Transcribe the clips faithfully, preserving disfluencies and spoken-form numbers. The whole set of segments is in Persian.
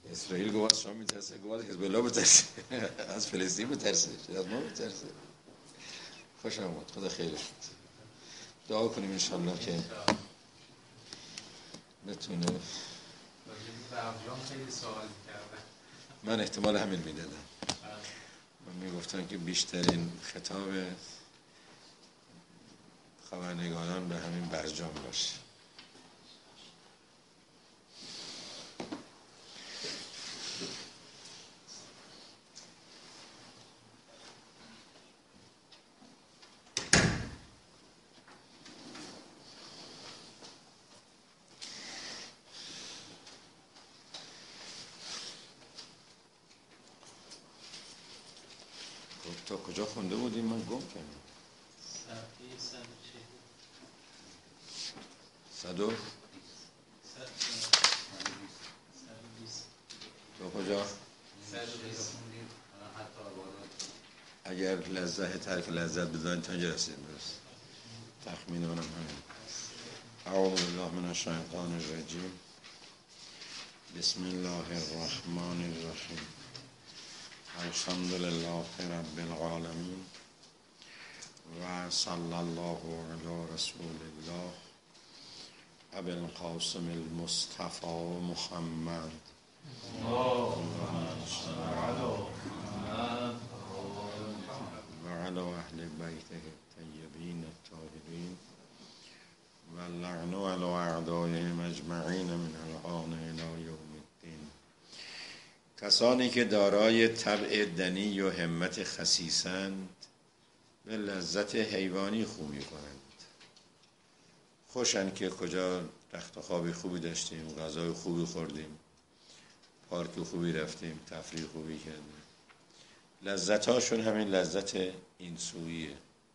اسرائیل گفت از شام میترسه، گفت حزب الله بترسه، از فلسطین بترسه، از ما بترسه. خوش آمد، خدا خیرش بده. دعا کنیم انشالله که بتونه. خیلی سوال می‌کردن، من احتمال همین میدادم. من میگفتم که بیشترین خطاب خبرنگاران به همین برجام باشه. تا کجا خونده بودیم؟ من گم کردم. صفحه صد و چهل. صد و تا کجا؟ اگر لذت ترک لذت بدانید تا اینجا رسیدیم. درست تخمین منم همین. اعوذ بالله من الشیطان الرجیم. بسم الله الرحمن الرحیم. الحمد لله رب العالمین و صلی الله علی رسول الله ابی القاسم المصطفى محمد و علی اهل بیته الطیبین الطاهرین و اللعن علی اعدائهم اجمعین من الآن الی یوم الدین. کسانی که دارای طبع دنی و همت خسیسند به لذت حیوانی خو می‌کنند. خوشن که کجا رخت خوابی خوبی داشتیم، غذای خوبی خوردیم، پارک خوبی رفتیم، تفریح خوبی کردیم. لذت‌هاشون همین لذت این سویه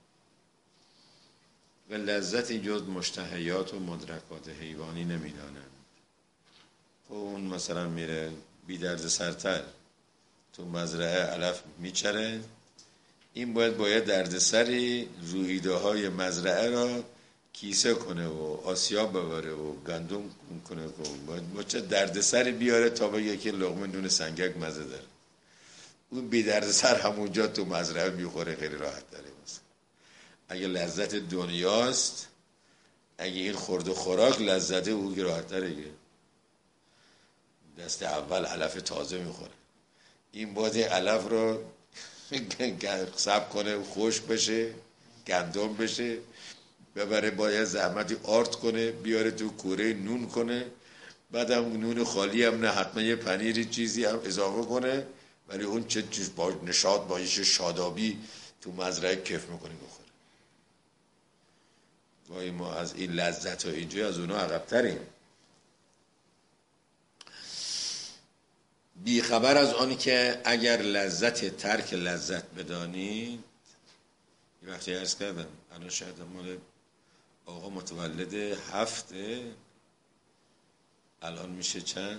و لذتی جز مشتهیات و مدرکات حیوانی نمی‌دانند. خب اون مثلا میره بی درد سرتر تو مزرعه علف میچره، این باید باید درد سری رویده های مزرعه را کیسه کنه و آسیاب ببره و گندم کنه، باید با چه درد سری بیاره تا بگه که لقمه نون سنگک مزه داره. اون بی درد سر همونجا تو مزرعه میخوره، خیلی راحت داره. مثلا اگه لذت دنیاست، اگه این خورد و خوراک لذته، اون که راحت داره، دست اول علف تازه میخوره. این باید علف رو سب کنه خشک بشه، گندم بشه، ببره باید زحمتی آرد کنه، بیاره تو کوره نون کنه، بعد هم نون خالی هم نه، حتما یه پنیری چیزی هم اضافه کنه، ولی اون چه چیز با نشاط باشه، شادابی تو مزرعه کیف میکنه بخوره. وای ما از این لذت ها اینجا از اونا عقب تریم. بی خبر از آن که اگر لذت ترک لذت بدانید. یه وقتی عرض کردم الان شاید مال آقا متولد هفته، الان میشه چند؟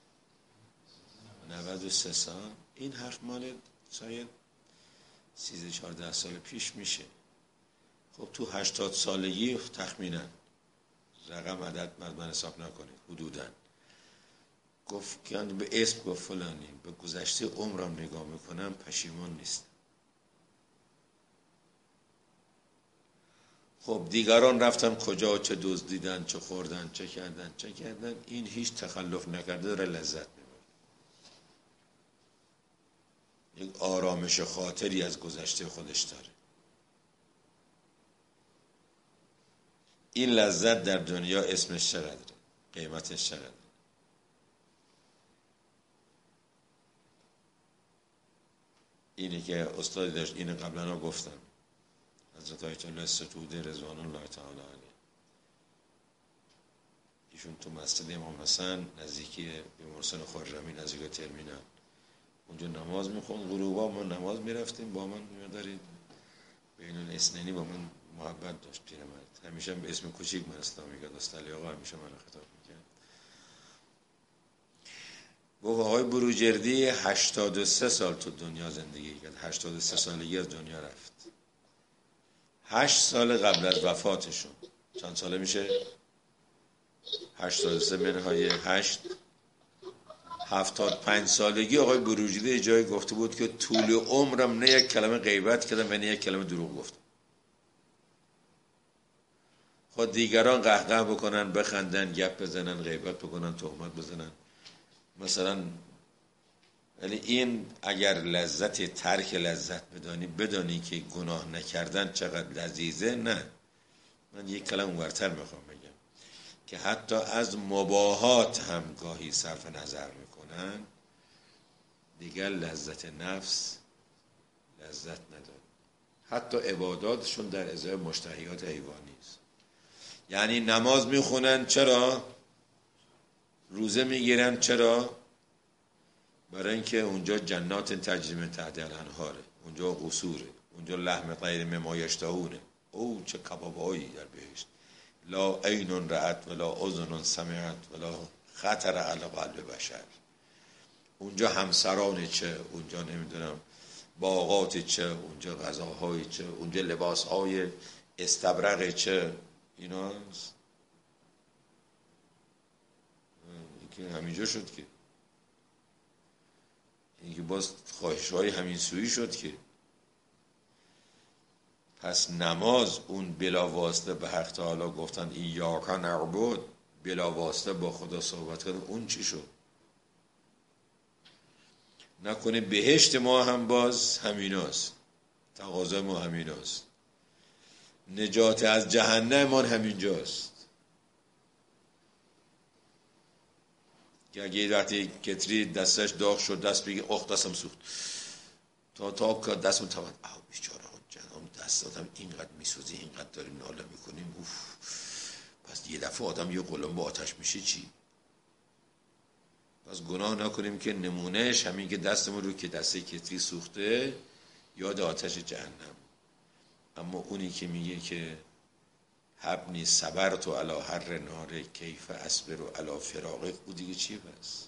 نود و سه سال. این حرف مال شاید سیزده چهارده سال پیش میشه. خب تو هشتاد سالگی تخمینا، رقم عدد من حساب نکنید، حدوداً گفت که به اسم گفت فلانی، به گذشته عمرم نگاه میکنم پشیمان نیست. خب دیگران رفتن کجا، چه دزدیدن، چه خوردن، چه کردن چه کردن این هیچ تخلف نکرده، داره لذت میبره. یک آرامش خاطری از گذشته خودش داره. این لذت در دنیا اسمش چقدره، قیمتش چقدره؟ اینی که استادی داشت، اینو قبلا ها گفتم، حضرت آیت الله ستوده رضوان الله تعالی علیه، ایشون تو مسجد امام حسن نزدیکی بیمارستان خرمی نزدیک ترمینال اونجا نماز میخوند. غروبا ما نماز میرفتیم، با من میادارید بین الاثنینی با من محبت داشت پیرمرد، همیشه به اسم کوچیک من اسلام میگه دستالی آقا، همیشه من خطاب میکرد. گفت آقای بروجردی هشتاد و سه سال تو دنیا زندگی کرد، هشتاد و سه سالگی از دنیا رفت. هشت سال قبل از وفاتشون چند ساله میشه؟ هشتاد و سه منهای هشت، هفتاد پنج سالگی آقای بروجردی جایی گفته بود که طول عمرم نه یک کلمه غیبت کردم و نه یک کلمه دروغ گفتم. خود دیگران قهقه بکنن، بخندن، گپ بزنن، غیبت بکنن، تهمت بزنن مثلا. ولی این اگر لذت ترک لذت بدانی، بدانی که گناه نکردن چقدر لذیذه. نه، من یک کلمه اونورتر میخوام بگم که حتی از مباهات هم گاهی صرف نظر میکنن، دیگر لذت نفس لذت نداره. حتی عباداتشون در ازای مشتهیات حیوانی است. یعنی نماز میخونن، چرا؟ روزه میگیرن، چرا؟ برای اینکه اونجا جنات تجری من تحتها الانهاره، اونجا قصوره، اونجا لحم طیر مما یشتهونه. او چه کبابایی در بهشت، لا عین رأت ولا اذن سمعت ولا خطر علی قلب بشر. اونجا همسران چه، اونجا نمیدونم باغات چه، اونجا غذاهای چه، اونجا لباسهای استبرق چه. اینا که همینجا شد که این که باز خواهش‌های همین سویی شد که پس نماز اون بلا واسطه به حق تعالی گفتن ایاک نعبد، بلا واسطه با خدا صحبت کردن، اون چی شد؟ نکنه بهشت ما هم باز همیناست، تقاضا ما همیناست، نجات از جهنم ما همینجاست. که اگه وقتی کتری دستش داغ شد دست بگی اخ دستم سوخت، تا تا که دستم تمام آو بیچاره جنام دستاتم اینقدر میسوزی، اینقدر داریم ناله میکنیم، اوف. پس یه دفعه آدم یه قلم با آتش میشه چی؟ پس گناه نکنیم که نمونهش همین که دستمون رو که دسته کتری سوخته یاد آتش جهنم. اما اونی که میگه که حبنی صبرتو علی حر ناره کیف اصبرو علی فراقک، او دیگه چی بس؟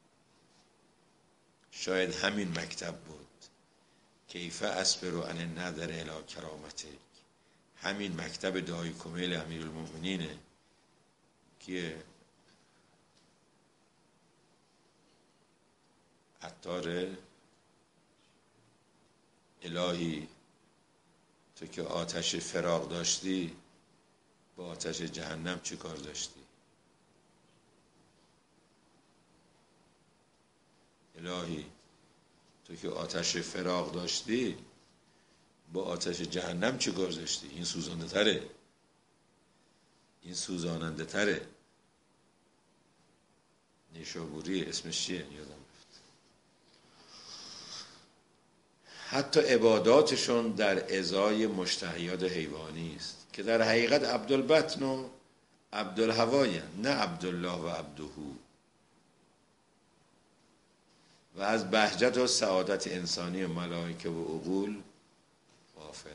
شاید همین مکتب بود، کیف اصبرو علی ندر الی کرامتک. همین مکتب دعای کمیل امیرالمومنینه که عطار الهی تو که آتش فراق داشتی با آتش جهنم چی کار داشتی؟ الهی تو که آتش فراق داشتی با آتش جهنم چی کار داشتی؟ این سوزانده تره، این سوزاننده تره. نیشابوری اسمش چیه؟ یادم رفت. حتی عباداتشون در ازای مشتهیات حیوانی است که در حقیقت عبدالبطن و عبدالهوای، نه عبدالله و عبدهو. و از بهجت و سعادت انسانی و ملائکه و عقول غافلند.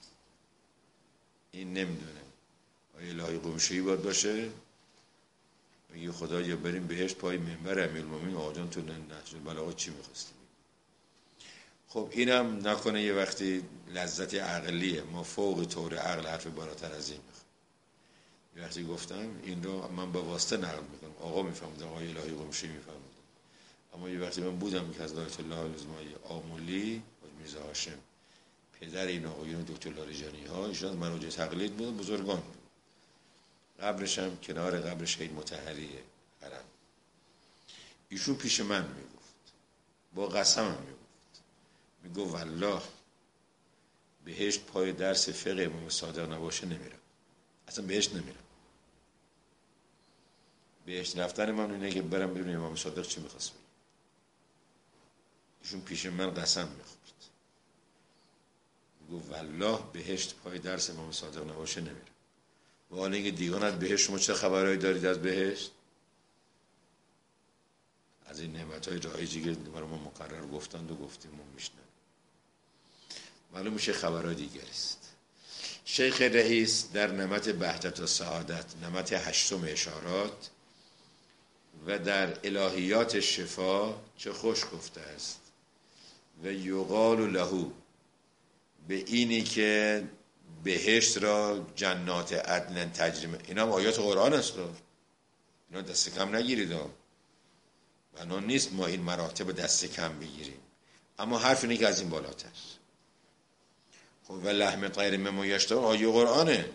این نمیدونه آیا الهی قمشه‌ای باید باشه بگی خدا یا بریم بهشت پای منبر امیرالمومنین آقا جان تو نهج البلاغه چی می‌خواستی؟ خب اینم نکنه یه وقتی لذت عقلیه، ما فوق طور عقل حرف بالاتر از این میخوام. یه وقتی گفتم این رو من با واسطه نقل میکنم، آقا میفهمد، آقای الهی قمشی میفهمد. اما یه وقتی من بودم که از آیت الله العظمای آمولی میرزا هاشم پدر این آقایون دکتر لاریجانی ها، ایشون از مراجع تقلید بود، بزرگان بود. قبرش هم کنار قبر شهید مطهریه حرم. ایشون پیش من میگفت، با قسم هم میگفت، میگو والله بهشت پای درس فقه امام صادق نباشه نمیرم، اصلا بهشت نمیرم. بهشت رفتن من اینه که برم ببینم امام صادق چی میخواست بگه. ایشون پیش من قسم میخورد، میگو والله بهشت پای درس امام صادق نباشه نمیرم. و حالا اینکه دیگان از بهشت شما چه خبرهایی دارید از بهشت؟ از این نعمتهای رایجی که برای ما مقرر گفتند و گفتیم ما میشنم، معلوم میشه خبرهای دیگری است. شیخ رئیس در نمط بهجت و سعادت، نمط هشتم اشارات و در الهیات شفا چه خوش گفته است و یقال له، به اینی که بهشت را جنات عدن تجری. اینا هم آیات قرآن است، اینا دست کم نگیرید. بنا نیست ما این مراتب دست کم بگیریم، اما حرف اینه که از این بالاتر. خب و لحم غیر مما یشتهی آیه قرآنه.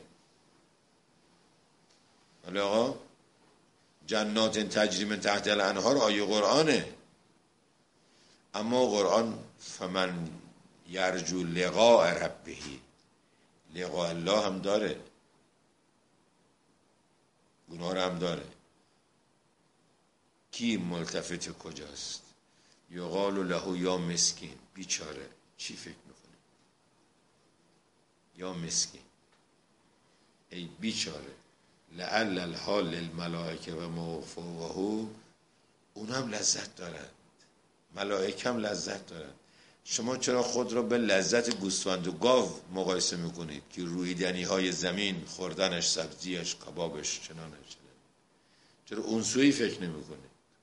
ولی آقا جنات تجری من تحت الانهار آیه قرآنه. اما قرآن فمن یرجو لقاء ربه، لقاء الله هم داره، گناه هم داره. کی ملتفت کجاست؟ یقال له یا مسکین، بیچاره. چی فکر میکنه؟ یا مسکین، ای بیچاره. لعل الحال للملائکه و ما فوقه، اون هم لذت دارند، ملائکه هم لذت دارند. شما چرا خود را به لذت گوسفند و گاو مقایسه میکنید که رویدنی های زمین، خوردنش، سبزیش، کبابش، چنانش؟ چرا اون سوی فکر نمیکنید؟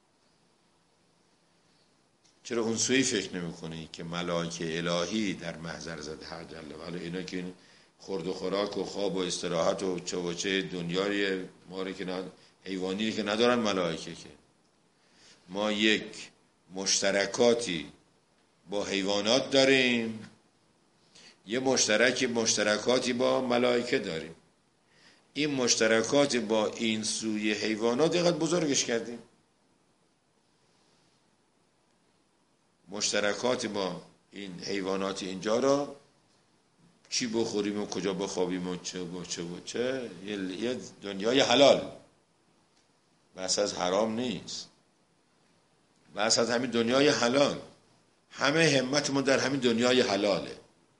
چرا اون سوی فکر نمیکنید که ملائکه الهی در محضر زد حق جل و علا، اینا که خورد و خوراک و خواب و استراحت و چه و چه دنیای ما رو که ند... حیوانی که ندارن ملائکه، که ما یک مشترکاتی با حیوانات داریم، یه مشترک مشترکاتی با ملائکه داریم. این مشترکات با این سوی حیوانات اینقدر بزرگش کردیم. مشترکات با این حیوانات اینجا را چی بخوریم و کجا بخوابیم و چه و چه و چه، یه دنیای حلال، بس از حرام نیست، بس از همین دنیای حلال. همه همت ما در همین دنیای حلاله.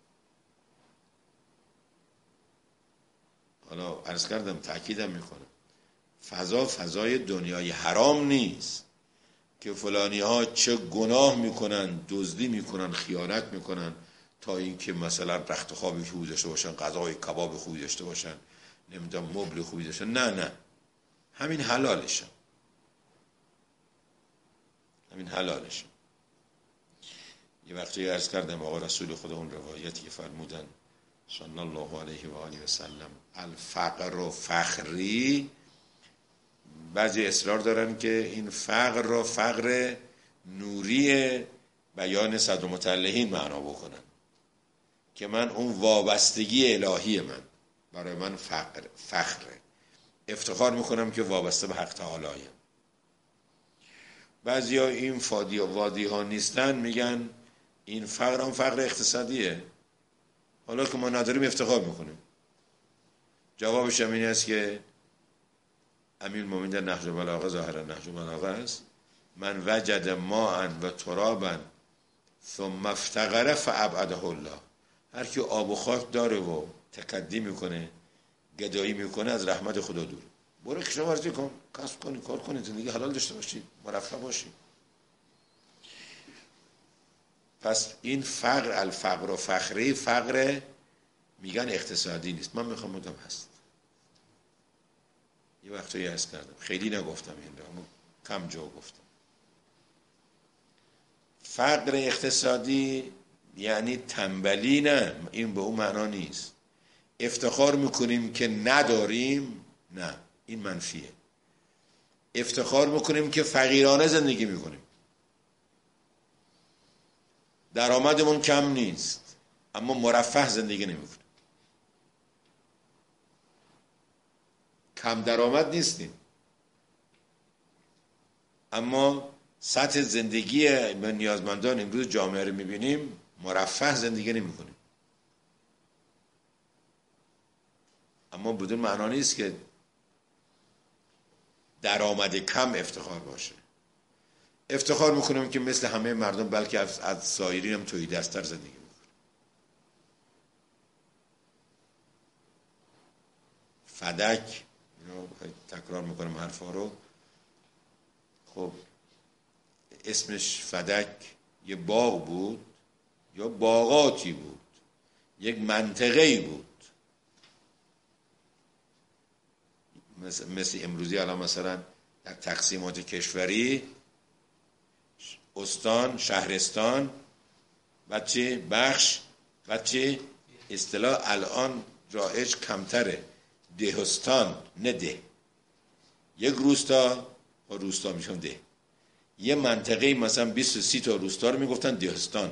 حالا عرض کردم، تأکیدم میکنم، فضا فضای دنیای حرام نیست که فلانی ها چه گناه میکنن، دزدی میکنن، خیانت میکنن، تا اینکه مثلا رخت خوابی خوبی داشته باشن، غذای کباب خوبی داشته باشن، نمیدونم مبل خوبی داشته. نه نه، همین حلالشن، همین حلالشن. یه وقتی عرض کردم آقا رسول خدا اون روایتی که فرمودن صلی الله علیه و آله و سلم، الفقر و فخری، بعضی اصرار دارن که این فقر را فقر نوری بیان صدر متعلهین معنا بکنن، که من اون وابستگی الهی من برای من فقر فخره، افتخار میکنم که وابسته به حق تعالی‌ام. بعضیا این فادی و وادی ها نیستن، میگن این فقر هم فقر اقتصادیه، حالا که ما نداریم افتخار میکنیم. جوابش هم این است که امیر المومنین در نهج البلاغه، ظاهرا نهج البلاغه است، من وجد ماء و ترابا ثم افتقر فابعده الله، هر کی آب و خاک داره و تکدی میکنه، گدایی میکنه، از رحمت خدا دور. برو کشاورزی کن، کسب کن، کار کن، زندگی حلال داشته باشی، مرفه باشی. پس این فقر، الفقر و فخری، فقر میگن اقتصادی نیست. من میخوام بودم هست. یه وقتایی هست کردم، خیلی نگفتم این را، اما کم جا گفتم. فقر اقتصادی یعنی تنبلی، نه، این به اون معنا نیست. افتخار میکنیم که نداریم، نه، این منفیه. افتخار میکنیم که فقیرانه زندگی میکنیم، درآمدمون کم نیست اما مرفه زندگی نمیکنیم. کم درآمد نیستیم اما سطح زندگی به نیازمندان امروز جامعه رو میبینیم، مرفه زندگی نمیکنیم. اما بدون معنا نیست که درآمد کم افتخار باشه. افتخار میکنم که مثل همه مردم، بلکه از, از سایرین هم توی دستر زندگی میکنم. فدک، تکرار میکنم حرفا رو، خب اسمش فدک یه باغ بود یا باغاتی بود، یک منطقه‌ای بود، مثل, مثل امروزی الان مثلا در تقسیمات کشوری استان، شهرستان، بعد چی؟ بخش، بعد چی؟ اصطلاح الان رایج کمتره، دهستان، نه ده. یک روستا و روستا میشون ده. یه منطقه مثلا بیست و سی تا روستا رو میگفتن دهستان.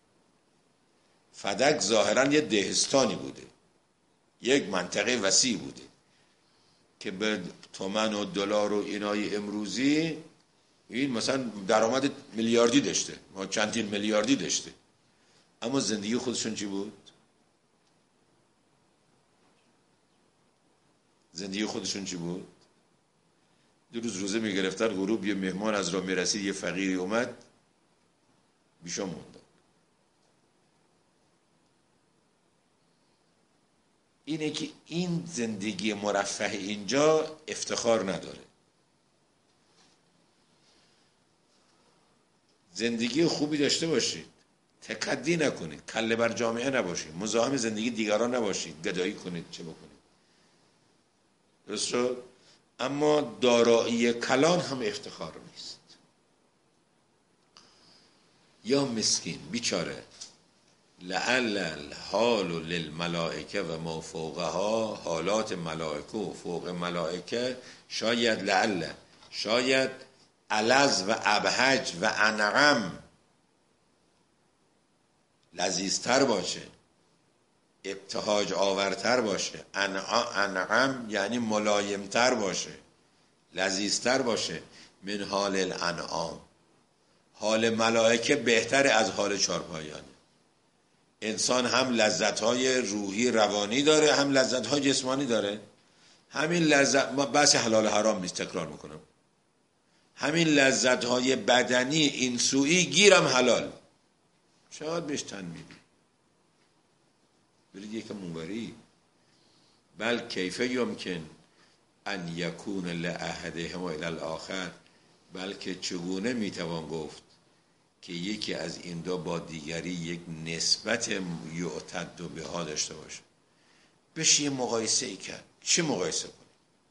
فدک ظاهرا یه دهستانی بوده، یک منطقه وسیع بوده که به تومن و دلار و اینای امروزی این مثلا درآمد میلیاردی داشته، ما چندین میلیاردی داشته، اما زندگی خودشون چی بود؟ زندگی خودشون چی بود؟ دو روز روزه میگرفتن، غروب یه مهمان از راه میرسید، یه فقیری اومد بیشا موندن. اینه که این زندگی مرفه اینجا افتخار نداره. زندگی خوبی داشته باشید، تکدی نکنید، کله بر جامعه نباشید، مزاحم زندگی دیگران نباشید، گدایی کنید، چه بکنید. درست شد؟ اما دارایی کلان هم افتخار نیست. یا مسکین بیچاره، لعل الحال للملائکه و ما فوقها، حالات ملائکه و فوق ملائکه شاید لعل، شاید الز و ابهج و انعم لذیذتر باشه، ابتهاج آورتر باشه. انعم یعنی ملایمتر باشه، لذیذتر باشه. من حال الانعام، حال ملائکه بهتر از حال چارپایانه. انسان هم لذت‌های روحی روانی داره، هم لذت‌های جسمانی داره. همین لذت، ما بحث حلال حرام نیست، تکرار میکنم، همین لذت‌های بدنی این سوئی گیرم حلال، شاید بهش تن میدی برید یکم اونوری. بل کیف یمکن ان یکون لاحدهما الی الاخر، بلکه چگونه میتوان گفت که یکی از این دو با دیگری یک نسبت یعتد بها داشته باشه. بشه یه مقایسه ای کرد. چه مقایسه کنی؟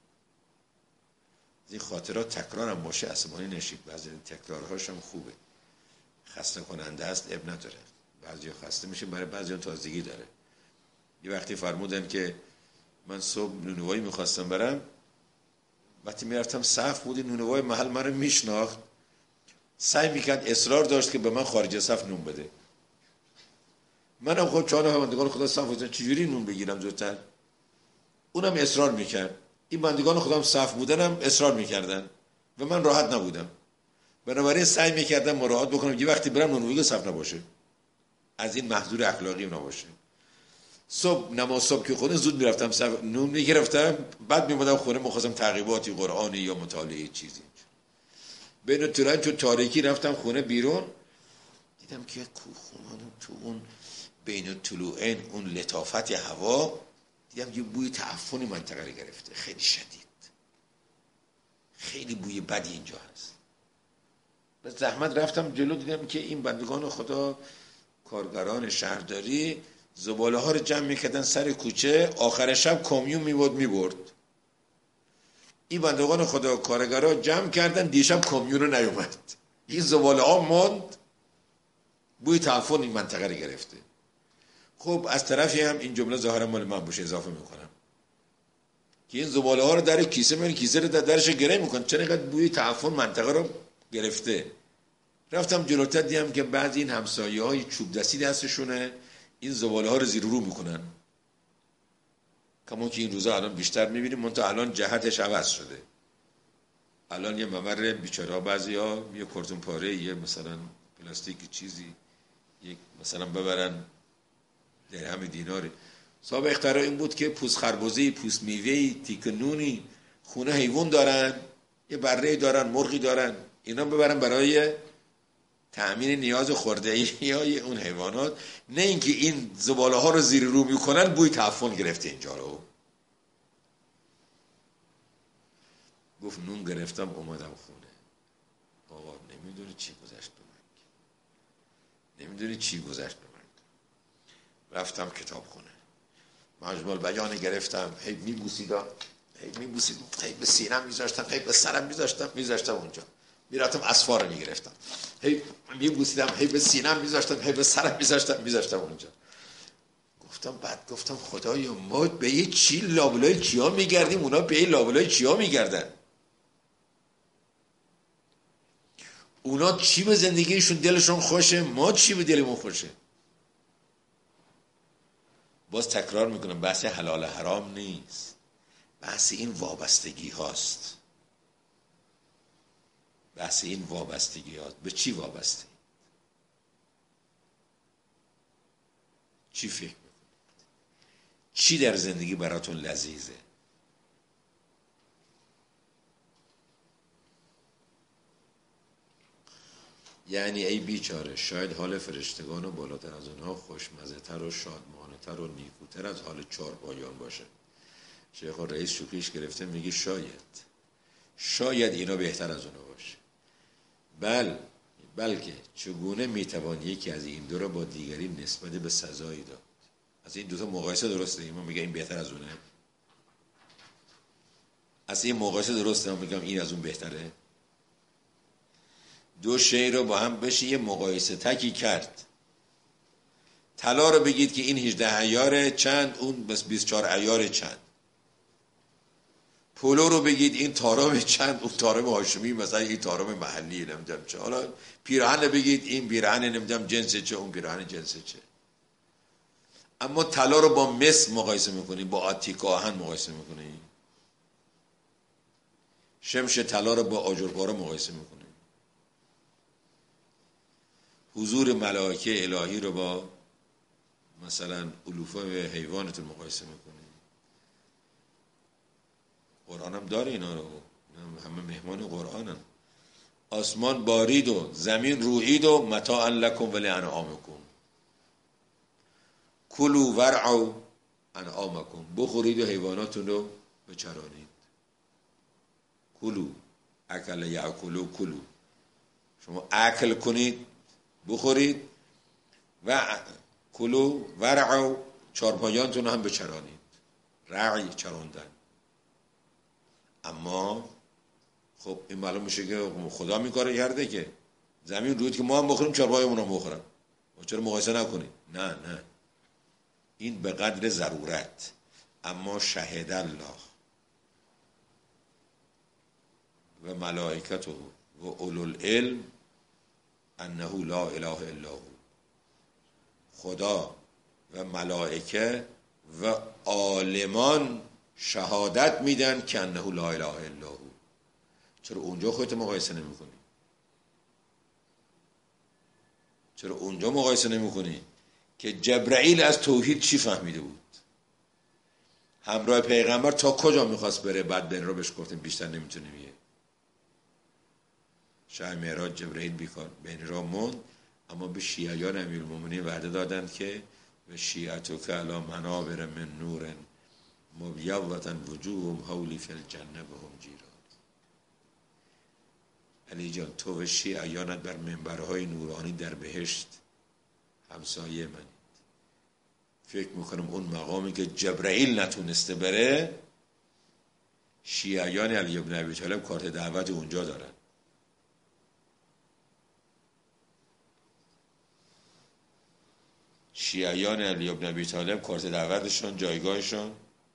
این خاطرات تکرار هم باشه عصبانی نشید، بعضی تکرارهاش هم خوبه، خسته کننده است، اب نداره. بعضی خسته میشه، برای بعضی تازگی داره. یه وقتی فرمودن که من صبح نونوایی میخواستم برم، وقتی میرفتم صف بودی، نونوای محل من رو میشناخت، سعی میکرد، اصرار داشت که به من خارج صف نون بده. منم خود چهار نفر بندگان خدا صف بودن، چجوری نون بگیرم زودتر؟ اونم اصرار میکرد. این بندگان خودم صف بودنم اصرار میکردن و من راحت نبودم، بنابراین سعی میکردم مراعات بکنم یه وقتی برم نونوایی صف نباشه، از این محظور اخلاقی نباشه. صبح نماز صبح که خونه زود میرفتم صف نون میگرفتم، بعد میمدم خونه مخواستم تعقیباتی قرآنی یا مطالعه چیزی. بین طولان تو تاریکی رفتم خونه بیرون، دیدم که کوخونه تو اون بین طلوعین اون لطافت هوا، دیدم یه بوی تعفنی منطقه رو گرفته، خیلی شدید، خیلی بوی بدی اینجا هست. به زحمت رفتم جلو، دیدم که این بندگان خدا کارگران شهرداری زباله ها رو جمع میکردن سر کوچه، آخر شب کامیون میبرد میبرد. این بندگان خدا کارگرها جمع کردن، دیشب کامیون رو نیومد، این زباله ها ماند، بوی تعفن این منطقه رو گرفته. خب از طرفی هم این جمله ظاهرا مال من باشه، اضافه میکنم که این زباله ها رو در کیسه من کیسه رو در درش گره میکنن، چرا اینقدر بوی تعفن منطقه رو گرفته. رفتم جلوتر دیدم که بعضی این همسایه های چوب دستی دستشونه، این زباله ها رو زیر رو میکنن، کما که این روزا الان بیشتر میبینیم، منتها الان جهتش عوض شده. الان یه ممر بیچاره بعضی ها یه کارتون پاره، یه مثلا پلاستیک چیزی، یک مثلا ببرن درهم دیناری. صاحب اختراع این بود که پوست خربزه‌ای، پوست میوه‌ای، تیک نونی، خونه حیوان دارن، یه بره دارن، مرغی دارن، اینا ببرن برای تأمین نیاز خورده‌ای های اون حیوانات، نه اینکه این زباله ها رو زیر رو میکنن. بوی تعفن گرفته اینجا رو. گفت نون گرفتم اومدم خونه. آقا نمیدونی چی گذشت به من، نمیدونی چی گذشت به من. رفتم کتاب خونه، مجموع البیان گرفتم، هی میبوسیدم، هی میبوسیدم، هی به سینم میذاشتم، هی به سرم میذاشتم، میذاشتم اونجا. میرفتم اسفار میگرفتم، هی میبوسیدم، هی به سینم میذاشتم، هی به سرم میذاشتم، میذاشتم اونجا. گفتم بعد گفتم خدایا ما به یه چی لابلای کیا میگردیم، اونا به یه لابلای کیا میگردن. اونا چی به زندگیشون دلشون خوشه، ما چی به دلمون خوشه. باز تکرار میکنم بحث حلال حرام نیست، بحث این وابستگی هاست. بحث این وابستگی هاست. به چی وابسته؟ چی فکر میکنید؟ چی در زندگی براتون لذیذه؟ یعنی ای بیچاره، شاید حال فرشتگان و بالاتر از اونها خوشمزه تر و شادمانه تر و نیکوتر از حال چهارپایان باشه. شیخ رئیس شوخیش گرفته میگه شاید شاید اینا بهتر از اونها باشه. بل بلکه چگونه میتوان یکی از این دو را با دیگری نسبت به سزایی داد؟ از این دوتا مقایسه درسته؟ ایمان میگه این بهتر از اونه. از این مقایسه درسته من میگم این از اون بهتره. دو شی رو با هم بشه یه مقایسه تکی کرد. طلا رو بگید که این هجده عیار چند، اون بس بیست و چهار عیار چند. پولو رو بگید این تارم چند، اون تارم هاشمی مثلا این تارم محلی نمیدونم چه. حالا پیراهن بگید این پیراهن نمیدونم جنس چه، اون پیراهن جنس چه. اما طلا رو با مس مقایسه میکنی، با آتیک آهن مقایسه میکنی. شمش طلا رو با آجرپاره مقایسه میکنی. حضور ملائکه الهی رو با مثلا علوفه حیوانتون مقایسه میکنی. قرآن هم داره اینا رو، همه مهمان قرآن هم. آسمان بارید و زمین رویید و متاعا لکم و لانعامکم. کلوا ورعوا انعامکم، بخورید و حیواناتون رو بچرانید. کلو اکل یاکلوا کلو، شما اکل کنید بخورید و کلو ورعوا چارپایانتون هم بچرانید. رعی چراندن. اما خب این معلوم میشه که خدا میکاره کرده که زمین روید که ما هم بخوریم چارپایمون هم بخورم. چرا مقایسه نکنید؟ نه نه، این به قدر ضرورت. اما شهد الله و ملائکته و اولو العلم انه لا اله الا هو. خدا و ملائکه و عالمان شهادت میدن که انه لا اله الا هو. چرا اونجا خودت مقایسه نمی کنی؟ چرا اونجا مقایسه نمی کنی که جبرائیل از توحید چی فهمیده بود؟ همراه پیغمبر تا کجا میخواست بره؟ بعد بین رو بهش گفتیم بیشتر نمیتونه بیه. شب معراج جبرائیل بیکار بین را موند، اما به شیعیان امیرالمومنین وعده دادند که به شیعتک علی منابر من نور مبیضة وجوههم حولی فی الجنه وهم جیران. علی جان تو و شیعیانت بر منبرهای نورانی در بهشت همسایه منید. فکر میکنم اون مقامی که جبرائیل نتونسته بره، شیعیان علی بن ابی طالب کارت دعوت اونجا دارن. شیعیان علی بن ابی طالب کارت دعوتشون، جایگاهشون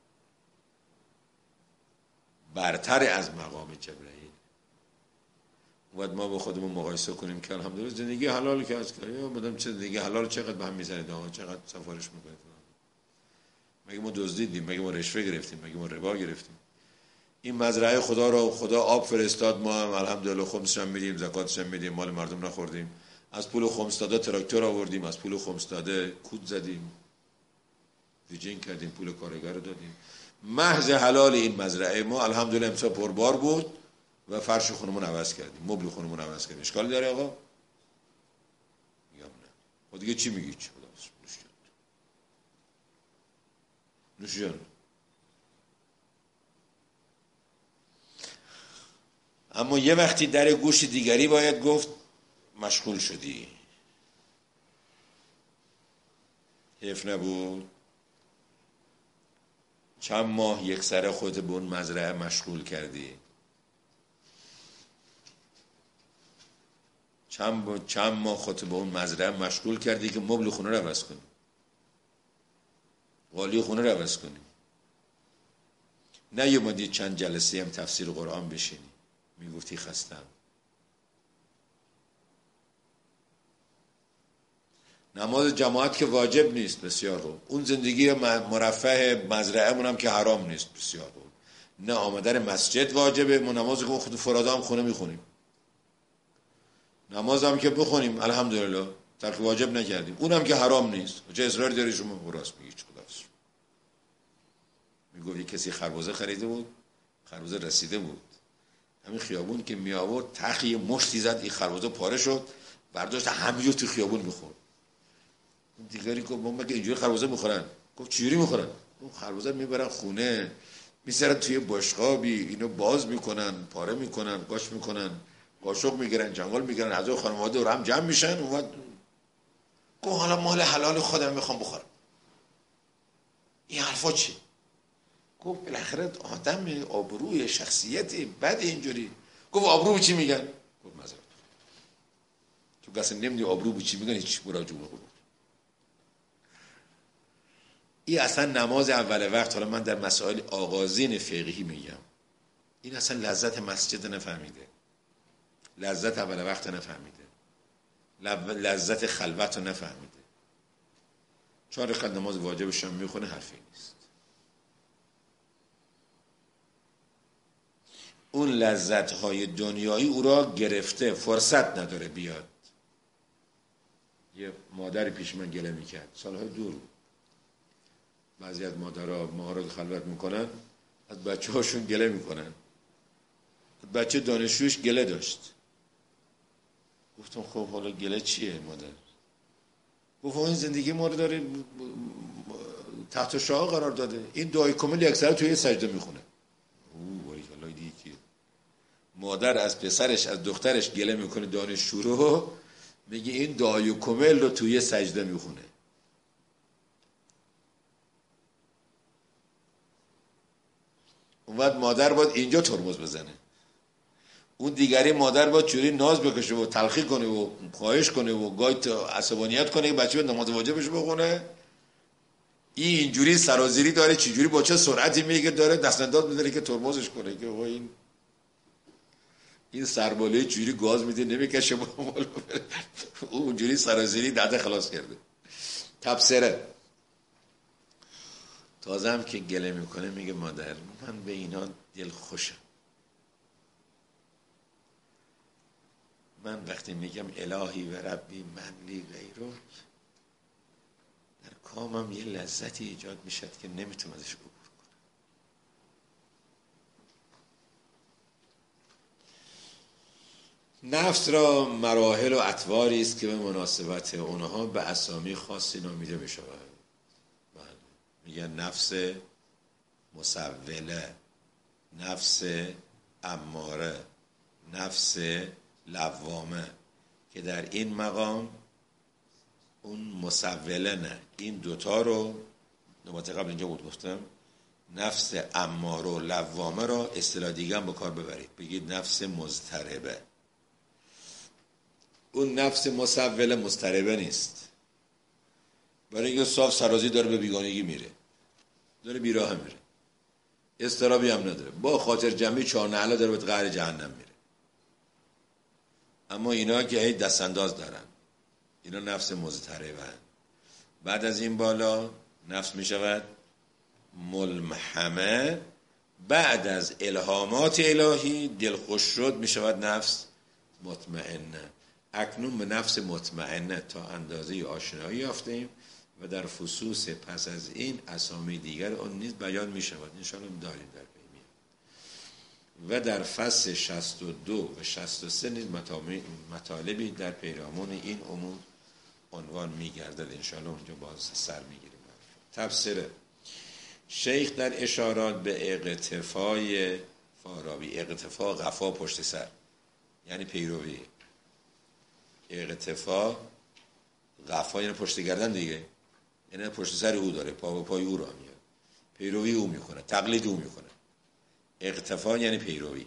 برتر از مقام جبرائیل. باید ما با خودمون مقایسه کنیم که الحمدلله زندگی حلال که از کردیم. بدم چه زندگی حلال چقدر به هم میزنید آقا، چقدر سفارش میکنید. مگه ما دزدیدیم؟ مگه ما رشوه گرفتیم؟ مگه ما ربا گرفتیم؟ این مزرعه خدا رو خدا آب فرستاد، ما هم الحمدلله خمسش هم میدیم، زکاتش هم میدیم، مال مردم نخوردیم. از پول خمس داده تراکتور آوردیم، از پول خمس داده کود زدیم، ویجین کردیم، پول کارگر رو دادیم. محض حلال این مزرعه ما الحمدلله امسال پربار بود و فرش خونمون عوض کردیم، مبل خونمون عوض کردیم. اشکالی داره آقا؟ میگم نه. خود دیگه چی میگی؟ چی؟ نوش جان. اما یه وقتی در گوش دیگری باید گفت مشغول شدی. حیف نبود چند ماه یک سر خودت به اون مزرعه مشغول کردی؟ چند چند ماه خودت به اون مزرعه مشغول کردی که مبل خونه رو عوض کنی، قالی خونه رو عوض کنی. نه یومدی چند جلسه هم تفسیر قرآن بشینی میگفتی خستم. نماز جماعت که واجب نیست، بسیار خوب. اون زندگی مرفه مزرعه هم که حرام نیست، بسیار خوب. نه آمدن مسجد واجبه، ما نماز خود خود فرادا هم خونه میخونیم، نماز هم که بخونیم الحمدلله، ترک واجب نکردیم، اونم که حرام نیست. چه اصراری داری شما؟ راست میگی. چه خداست میگه کسی خربزه خریده بود، خربزه رسیده بود، همین خیابون که می آورد تخی مشتی زد، این خربزه پاره شد، برداشت همینجور تو خیابون میخورد. دیگری گفت ما مگه اینجوری خربزه میخورن؟ گفت چجوری میخورن؟ اون خربزه میبرن خونه، میسرن توی بشقابی، اینو باز میکنن، پاره میکنن، گاش میکنن، قاشق میگیرن، جنگال میگیرن، اعضای خانواده رو هم جمع میشن. اومد گفت حالا مال حلال خودم میخوام بخورم. این حرفا چی؟ گفت بالاخره آدم آبروی شخصیتی بد اینجوری. گفت آبرو چی میگن؟ گفت معذرت تو کسی نمیدونی آبرو چی میگن، هیچ مراجعه نکن. این اصلا نماز اول وقت، حالا من در مسائل آغازین فقهی میگم، این اصلا لذت مسجد نفهمیده، لذت اول وقت نفهمیده، لذت خلوت رو نفهمیده. چهار رکعت نماز واجبش هم میخونه، حرفی نیست. اون لذت های دنیایی او را گرفته، فرصت نداره بیاد. یه مادری پیش من گله میکرد، سالهای دور، بعضی از مادرها مهارت خلوت میکنن، از بچه هاشون گله میکنن. بچه دانشجوش گله داشت. گفتم خب حالا گله چیه مادر؟ گفت این زندگی ما رو داره تحت شعاع قرار داده، این دعای کامل اکثر توی سجده میخونه. اوه وای حالا دیگه کی؟ مادر از پسرش از دخترش گله میکنه، دانشجو رو میگه این دعای کامل رو توی سجده میخونه. اون وقت مادر باید اینجا ترمز بزنه، اون دیگری مادر باید چوری ناز بکشه و تلخی کنه و خواهش کنه و گاهی عصبانیت کنه که بچه به نماز واجبش بخونه. این اینجوری سرازیری داره، چجوری با چه سرعتی میگه داره دست انداز میذاره که ترمزش کنه که این این سرباله چجوری گاز میده نمیکشه با مال اون اونجوری سرازیری داده خلاص کرده. تبصره تازه هم که گله میکنه میگه مادر من به اینا دل خوشم، من وقتی میگم الهی و ربی من لی غیرک، در کامم یه لذتی ایجاد میشد که نمیتونم ازش عبور کنم. نفس را مراحل و اطواری است که به مناسبت اونها به اسامی خاصی نامیده میشود. میگن نفس مسوله، نفس اماره، نفس لوامه، که در این مقام اون مسوله نه، این دوتا رو نمات قبل اینجا بود گفتم، نفس اماره و لوامه را اصطلاح دیگه هم به کار ببرید، بگید نفس مضطربه. اون نفس مسوله مضطربه نیست، برای اینکه صاف سرازی داره به بیگانگی میره، داره بیراه میره، استرابی هم نداره، با خاطر جمعی چهار نعله داره به قعر جهنم میره. اما اینا که هی دست انداز دارن، اینا نفس مضطربه. بعد از این بالا نفس میشود ملمحمه، بعد از الهامات الهی دلخوش شد میشود نفس مطمئنه. اکنون به نفس مطمئنه تا اندازه آشنایی یافتیم و در فصوص پس از این اسامی دیگر اون نیز بیان می شود، انشاءالله داریم در پیمی. و در فصل شصت و دو و شصت و سه نیز مطالبی در پیرامون این امور عنوان می گردد، انشاءالله اونجا باز سر می گیریم. تفسیر شیخ در اشارات به اقتفای فارابی، اقتفا قفا پشت سر یعنی پیروی، اقتفا قفا یعنی پشت گردن دیگه، یعنی پشت سر او داره، پا به پای او را میاد، پیروی او میکنه، تقلید او میکنه. اقتفا یعنی پیروی.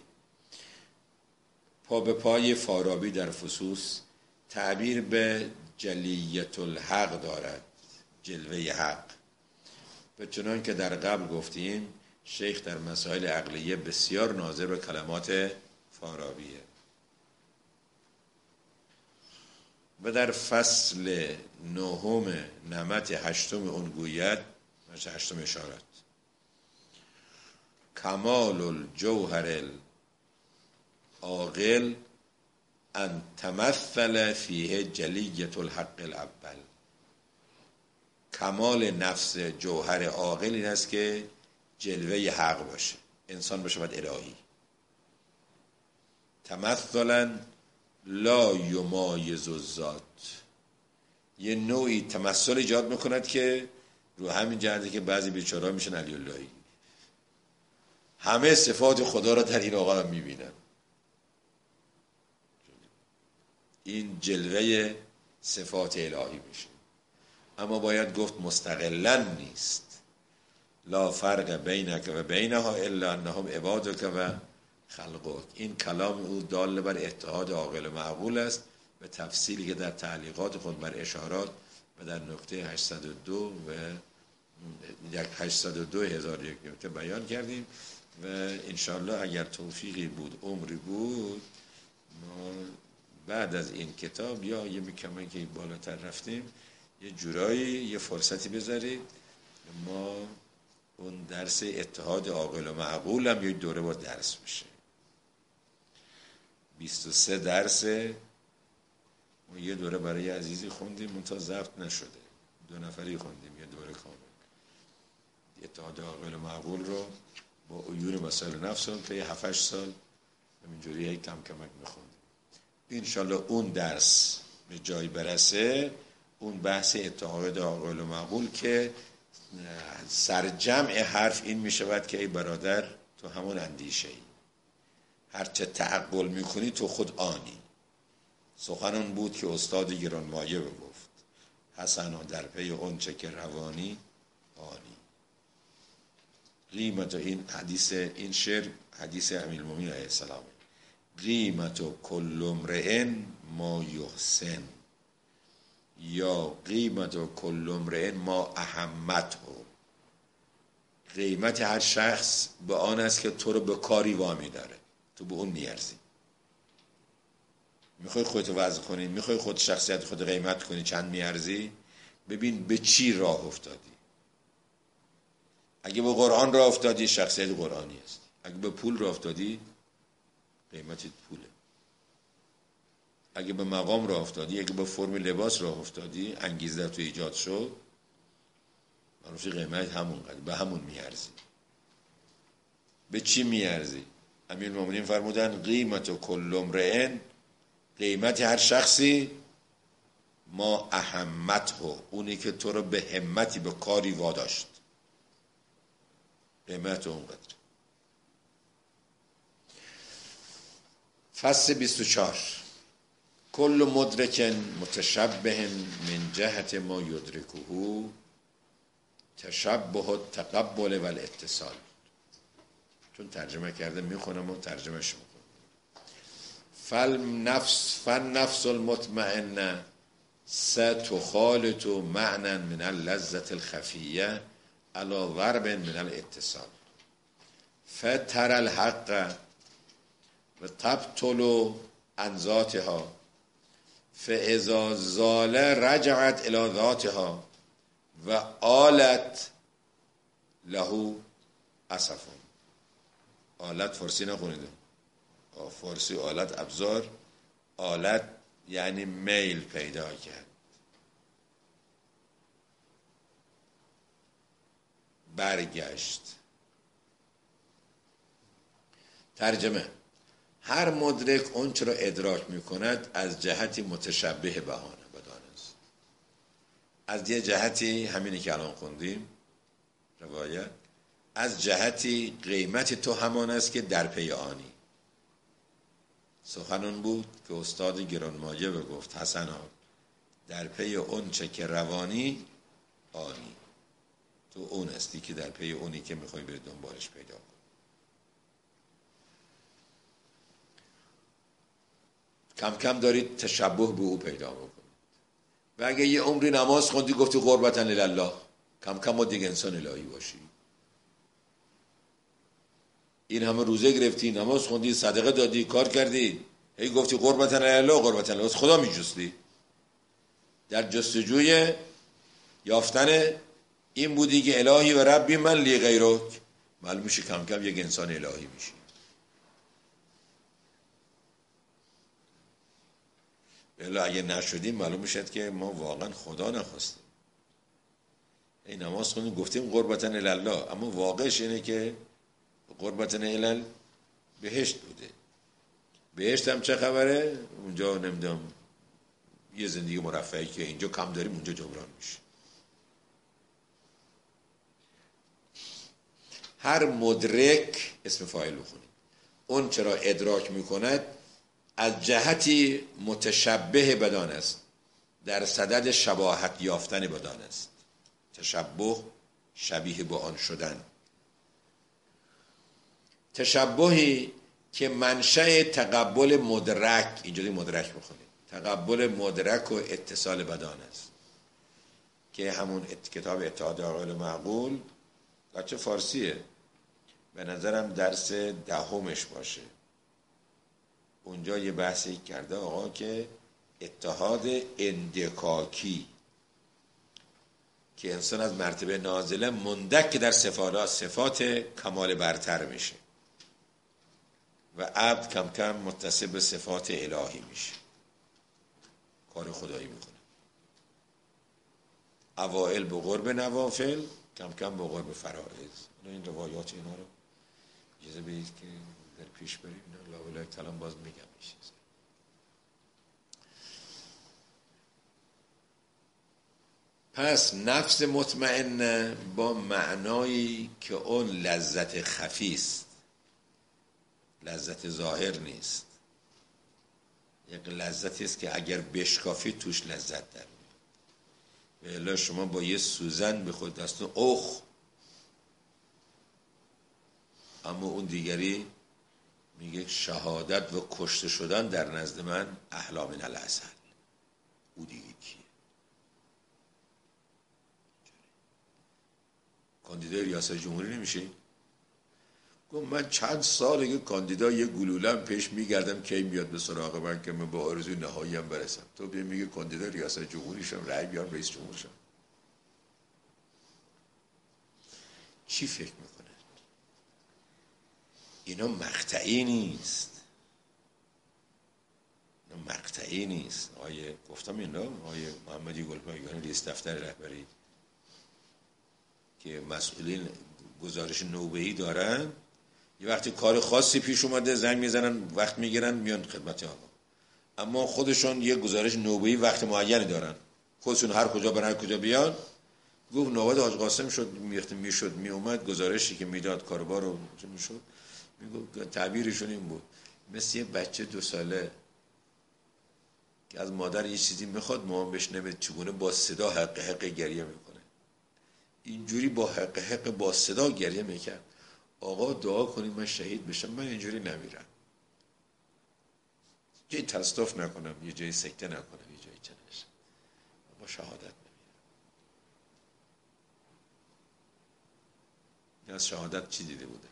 پا به پای فارابی در فصوص تعبیر به جلیت الحق دارد، جلوه حق. به چنان که در قبل گفتیم شیخ در مسائل عقلیه بسیار ناظر به کلمات فارابیه. و در فصل نهم نمط هشتم اون گوید، هشتم اشارت، کمال الجوهر العاقل ان تمثل فیه جلیت الحق الاول. کمال نفس جوهر عاقل این است که جلوه حق باشه، انسان بشود الهی. تمثلا لا یمایز الذات، یه نوعی تمثل ایجاد میکند که رو همین جهته که بعضی بیچاره‌ها میشن علی اللهی، همه صفات خدا را در این آقا هم میبینن. این جلوه صفات الهی میشه، اما باید گفت مستقلا نیست. لا فرق بینک و بینها الا انهم عبادک و خلقک. این کلام او دال بر اتحاد عاقل و معقول است، به تفصیلی که در تعلیقات خود بر اشارات و در نقطه هشتصد و دو و هشتصد و دو هزار و یک نقطه بیان کردیم و انشاءالله اگر توفیقی بود، عمری بود، ما بعد از این کتاب یا یه میکمه که بالاتر رفتیم یه جورایی یه فرصتی بذارید ما اون درس اتحاد عاقل و معقول هم یک دوره با درس بشه. بیست و سه درس ما یه دوره برای عزیزی خوندیم منتها ضبط نشده، دو نفری خوندیم یه دوره کامل اتحاد عاقل و معقول رو با عیون مسائل نفس رو طی هفت هشت سال همینجوری هی کم کمک میخوندیم. انشالله اون درس به جای برسه، اون بحث اتحاد عاقل و معقول که سرجمع حرف این میشود که ای برادر تو همون اندیشه ای، هرچه تعقل میکنی تو خود آنی. سخن اون بود که استاد گرانمایه بگفت، حسنا در پی اون چه که روانی آنی. قیمت این حدیث، این شعر حدیث امیرالمومنین علیه السلام، قیمت کل امرئ ما یحسن یا قیمت کل امرئ ما اهمته. قیمت هر شخص به آن است که تو رو به کاری وامی داره، تو به اون میارزی. میخوای خودت وضع کنی، میخوای خود شخصیت خود قیمت کنی چند میارزی، ببین به چی راه افتادی. اگه به قرآن راه افتادی شخصیت قرآنی است، اگه به پول راه افتادی قیمتت پوله، اگه به مقام راه افتادی، اگه به فرم لباس راه افتادی، انگیزه تو ایجاد شد، معروفی قیمت همون قدر، به همون میارزی. به چی میارزی؟ امیرالمومنین فرمودن قیمت کل امرئ، قیمت هر شخصی ما اهمته، اونی که تو رو به همتی به کاری واداشت، قیمت اونقدر. فصل بیست و چهار، کل مدرک متشبه من جهت ما یدرکه تشبه تقبل و الاتصال. چون ترجمه کرده میخونم و ترجمهش میکنم. فالنفس فالنفس المطمئنه ستخالط معنى من اللذة الخفیه علی ضرب من الاتصال فترى الحق و تبطل عن ذاتها فاذا زال رجعت الى ذاتها و آلت له اسف. آلت فارسی نخونیده، فارسی آلت ابزار، آلت یعنی میل پیدا کرد، برگشت. ترجمه: هر مدرک اون چرا ادراک میکند از جهتی متشبه بهانه بدانست. از یه جهتی همینی که الان خوندیم روایت، از جهتی قیمت تو همان است که در پی آنی. سخنون بود که استاد گرانمایه بگفت حسنا در پی اون چه که روانی آنی، تو اون هستی که در پی اونی که میخوای بری دنبالش پیدا کن. کم کم دارید تشبه به او پیدا بکنید. و اگه یه عمری نماز خوندی گفتی قربتا لله، کم کم ما دیگه انسان الهی باشی. این همه روزه گرفتی، نماز خوندی، صدقه دادی، کار کردی، هی گفتی قربتا لله قربتا لله، خدا میجوستی. در جستجوی یافتن این بودی که الهی و ربی من لی غیرک، معلوم میشه کم کم یک انسان الهی میشه. الا اگه نشدیم معلوم میشد که ما واقعا خدا نخواستیم. این نماز خونیم گفتیم قربتن الله، اما واقعش اینه که قربتن الال بهشت بوده. بهشت هم چه خبره؟ اونجا نمیدونم یه زندگی مرفهی که اینجا کم داریم اونجا جبران میشه. هر مدرک، اسم فاعل بخونید، اون چرا ادراک میکند از جهتی متشبه بدان است، در صدد شباهت یافتن بدان است. تشبه شبیه با آن شدن، تشبهی که منشأ تقبل مدرک، اینجوری مدرک بخونید، تقبل مدرک و اتصال بدان است که همون کتاب اتحاد عقل معقول بچه فارسیه، به نظرم درس دهمش باشه. اونجا یه بحثی کرده آقا که اتحاد اندکاکی که انسان از مرتبه نازله مندک در صفات صفات کمال برتر میشه و عبد کم کم متصل به صفات الهی میشه، کار خدایی میکنه. اوائل به قرب نوافل، کم کم به قرب فرائض. این روایات اینا رو اجازه بدید که در پیش بریم، اینا لاولای کلام باز میگم میشه. پس نفس مطمئنه با معنایی که اون لذت خفی است، لذت ظاهر نیست. یک لذتی است که اگر بشکافی توش لذت در میاد. الا شما با یه سوزن به خود دستون اوخ، اما اون دیگری میگه شهادت و کشته شدن در نزد من احلا من العسل. او دیگه کیه؟ کاندیدای ریاست جمهوری نمیشه؟ گفت من چند ساله که کاندیدا یه گلولم پیش میگردم کی میاد به سراغ من که من با آرزوی نهاییم برسم. تو بیا میگه کاندیدا ریاست جمهوری شم، رأی بیارم رئیس جمهور شم. چی فکر میکنه؟ اینا مقطعی نیست، اینا مقطعی نیست. آیه گفتم اینا آیه محمدی گلپایگانی رئیس دفتر رهبری که مسئولین گزارش نوبه‌ای دارن، یه وقتی کار خاصی پیش اومده زنگ میزنن، وقت میگیرن میان خدمت آقا، اما خودشون یه گزارش نوبه‌ای وقت معینی دارن، خودشون هر کجا برن هر کجا بیان. گفت نوبت حاج قاسم شد میخت میشد می اومد گزارشی که میداد کاربار رو چه میشد، میگفت تعبیرشون این بود مثل یه بچه دو ساله که از مادر یه چیزی میخواد مامان بهش نمیده، چگونه با صدا حق حق گریه میکنه. اینجوری با حق حق با صدا گریه میکرد. آقا دعا کنید من شهید بشم، من اینجوری نمیرم، جایی تصادف نکنم، یه جایی سکته نکنم، یه جایی چه نشم، با شهادت نمیرم. از شهادت چی دیده بوده؟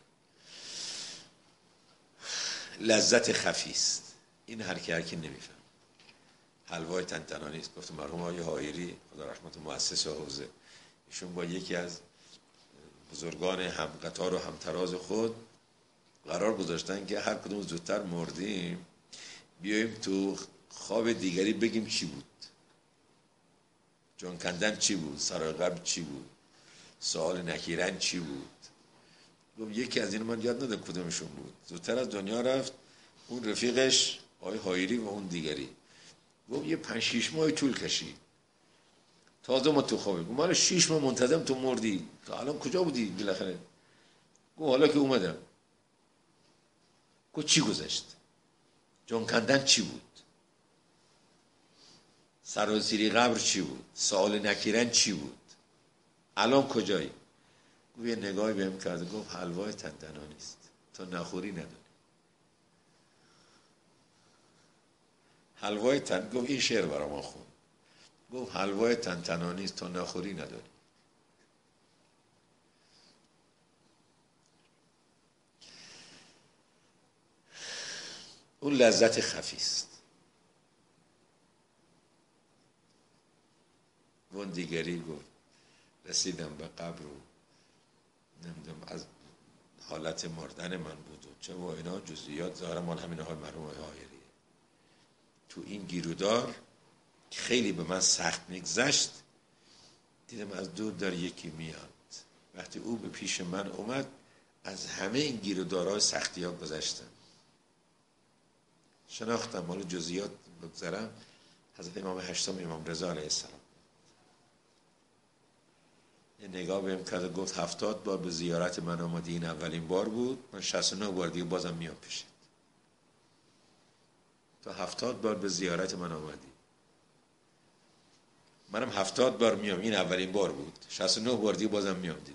لذت خفی است. این هر کی هر کی نمیفهم. حلوای تنتنانی است. گفت مرحوم آقای حایری خدا رحمت مؤسس حوزه، ایشون با یکی از بزرگان هم قطار و همتراز خود قرار گذاشتن که هر کدوم زودتر مردیم بیاییم تو خواب دیگری بگیم چی بود، جان کندن چی بود، سرای قبر چی بود، سوال نکیرن چی بود. گفت یکی از این من یاد نده کدومشون بود، زودتر از دنیا رفت. اون رفیقش آقای حایری و اون دیگری گفت یه پنج شیش ماه طول کشید تازه ما تو خوابیم. گفت مال شیش ماه منتظم تو مردی، تا الان کجا بودی بالاخره؟ گفت حالا که اومدم. گفت چی گذشت؟ جان کندن چی بود؟ سرازیری قبر چی بود؟ سوال نکیرن چی بود؟ الان کجایی؟ گفت یه نگاهی بهم کرد، گفت حلوای تنتنانی است، تا نخوری نداری. حلوای تن گفت این شعر برای ما خون، گفت حلوای تنتنانی است تا نخوری نداری. اون لذت خفی است. اون دیگری گفت رسیدم به قبر و نمیدونم از حالت مردن من بود و چه و اینا جزئیات ظاهرا مال همین حال مرحوم هایریه. تو این گیرودار خیلی به من سخت میگذشت، دیدم از دور داره یکی میاد. وقتی او به پیش من اومد از همه این گیرودارهای سختی ها گذشتم، شناختم. حالا جزئیات بگذارم، حضرت امام هشتم امام رضا علیه السلام یه نگاه بهم کرد، گفت هفتاد بار به زیارت من آمدی، این اولین بار بود، من شصت و نه بار دیگه بازم میام پیشت. تو هفتاد بار به زیارت من آمدی، منم هفتاد بار میام، این اولین بار بود، شصت و نه بار دیگه بازم میام دیدم.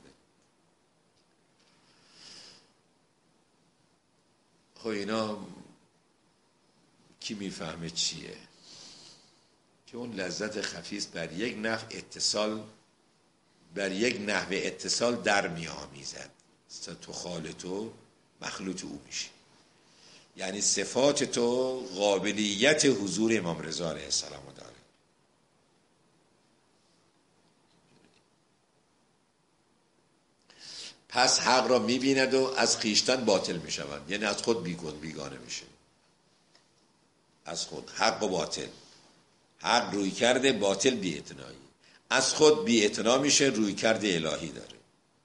خب اینا کی میفهمه چیه؟ که اون لذت خفیف بر یک نحو اتصال بر یک نحو اتصال در میآمیزد، تو خال تو مخلوط او میشی. یعنی صفات تو قابلیت حضور امام رضا علیه السلام داره. پس حق را میبیند و از خیشتن باطل میشوند، یعنی از خود بیگون بیگانه میشه. از خود حق و باطل، حق روی کرده، باطل بی اعتنایی. از خود بی اعتنا میشه، روی کرده الهی داره.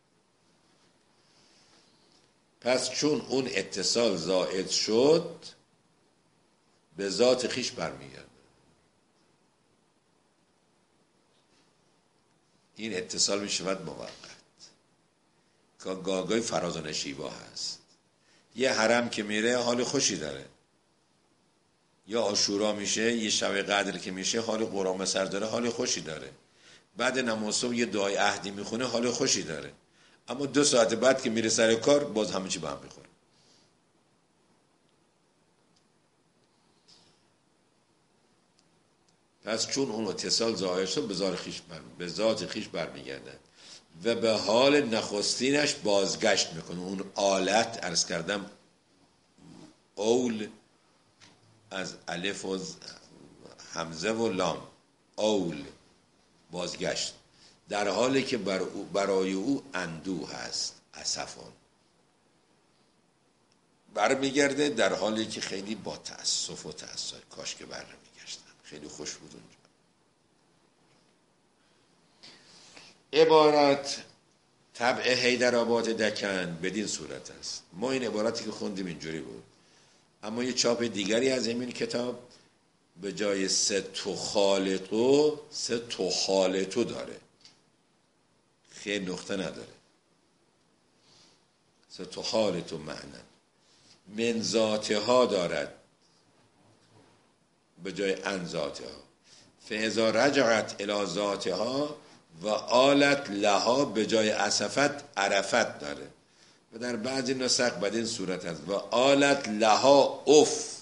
پس چون اون اتصال زائد شد به ذات خیش برمیگرده. این اتصال میشود موقت، که گاگای فراز و نشیبا هست. یه حرم که میره حال خوشی داره، یا عاشورا میشه، یه شب قدر که میشه حال قرام سر داره، حال خوشی داره. بعد نماز صبح یه دعای عهدی میخونه، حال خوشی داره. اما دو ساعت بعد که میره سر کار باز همه چی به هم میخوره. پس چون اون اتصال ظاهر شد به ذات خیش بر به ذات خیش برمیگردد و به حال نخستینش بازگشت میکنه. اون آلت عرض کردم اول از الف و همزه و لام، اول بازگشت، در حالی که بر او برای او اندوه هست، اسفان برمیگرده، در حالی که خیلی با تأسف و تأثیر، کاش که بر نمیگشتم، خیلی خوش بود اونجا. عبارت طبع حیدرآباد دکن بدین صورت است. ما این عبارتی که خوندیم اینجوری بود، اما یه چاپ دیگری از این کتاب به جای سه تو خالقو سه تو خالقو داره، خیلی نقطه نداره. سه تو خالقو معنی من ذاته ها دارد به جای ان ذاته ها، فاذا رجعت الی ذاته ها و آلت لها به جای اسفت عرفت داره. و در بعضی نسخ بعد این صورت هست و آلت لها اف.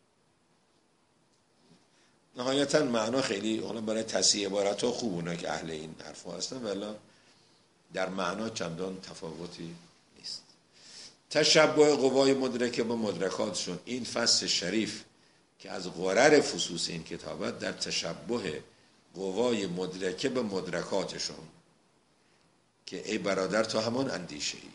نهایتا معنا خیلی حالا برای تصحیح عبارت ها خوب، اونا که اهل این حرف ها هستن، ولی در معنا چندان تفاوتی نیست. تشبه قوای مدرکه با مدرکاتشون، این فصل شریف که از غرر فصوص این کتابت در تشبه قوای مدرکه به مدرکاتشون، که ای برادر تو همان اندیشه ای،